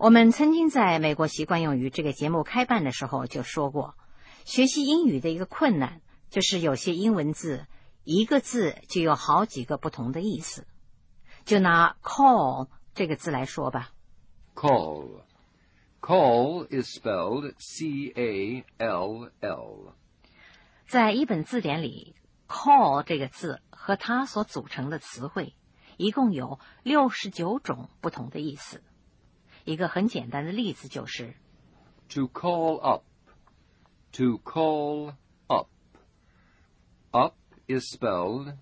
我们曾经在美国习惯用语这个节目开办的时候就说过，学习英语的一个困难就是有些英文字一个字就有好几个不同的意思。就拿 call 这个字来说吧。 Call. Call is spelled C-A-L-L. 在一本字典里 call 这个字和它所组成的词汇一共有69种不同的意思。一个很简单的例子就是 To call up. To call up. Up is spelled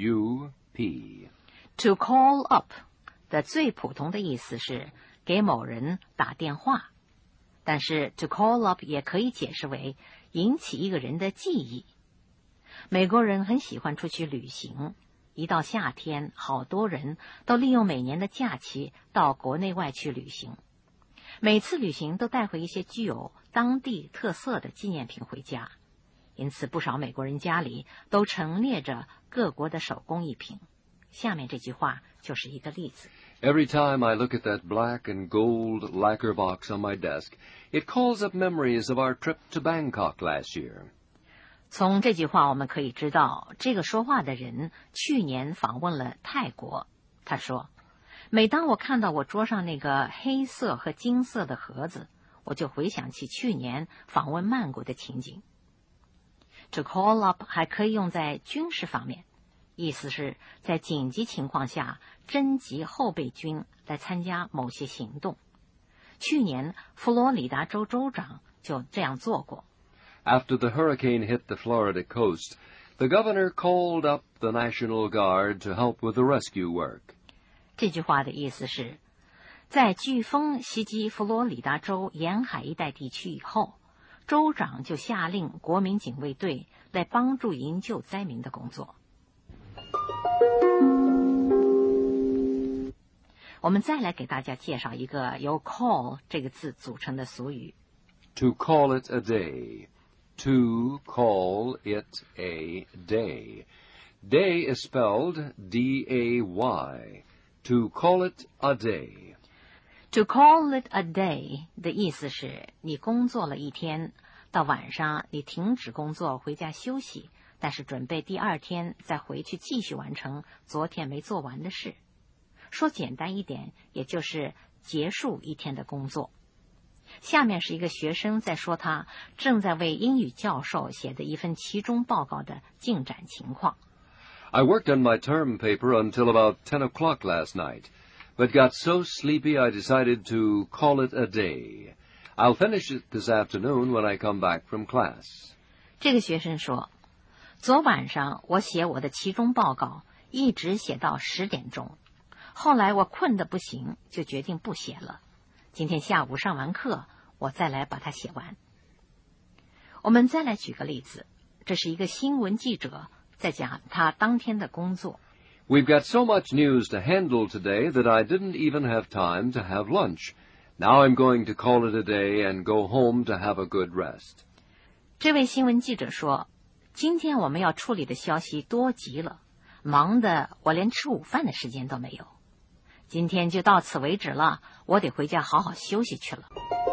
U-P. to call up 的最普通的意思是给某人打电话，但是 to call up 也可以解释为引起一个人的记忆。美国人很喜欢出去旅行，一到夏天，好多人都利用每年的假期到国内外去旅行。每次旅行都带回一些具有当地特色的纪念品回家，因此不少美国人家里都陈列着各国的手工艺品。下面这句话就是一个例子。 Every time I look at that black and gold lacquer box on my desk, it calls up memories of our trip to Bangkok last year. 从这句话我们可以知道，这个说话的人去年访问了泰国。他说，每当我看到我桌上那个黑色和金色的盒子，我就回想起去年访问曼谷的情景。To call up 还可以用在军事方面，意思是在紧急情况下征集后备军来参加某些行动。去年佛罗里达州州长就这样做过。 After the hurricane hit the Florida coast, the governor called up the National Guard to help with the rescue work. 这句话的意思是，在飓风袭击佛罗里达州沿海一带地区以后，州长就下令国民警卫队来帮助营救灾民的工作。我们再来给大家介绍一个由 call 这个字组成的俗语。 To call it a day. To call it a day. Day is spelled D-A-Y. To call it a day. To call it a day 的意思是你工作了一天，到晚上你停止工作回家休息，但是准备第二天再回去继续完成昨天没做完的事。说简单一点，也就是结束一天的工作。下面是一个学生在说他正在为英语教授写的一份期中报告的进展情况。 I worked on my term paper until about 10 o'clock last night, but got so sleepy I decided to call it a day. I'll finish it this afternoon when I come back from class. 这个学生说，昨晚上我写我的期中报告，一直写到10点钟。后来我困得不行，就决定不写了。今天下午上完课，我再来把它写完。我们再来举个例子，这是一个新闻记者在讲他当天的工作。 We've got so much news to handle today that I didn't even have time to have lunch. Now I'm going to call it a day and go home to have a good rest. 这位新闻记者说，今天我们要处理的消息多极了，忙得我连吃午饭的时间都没有。今天就到此为止了，我得回家好好休息去了。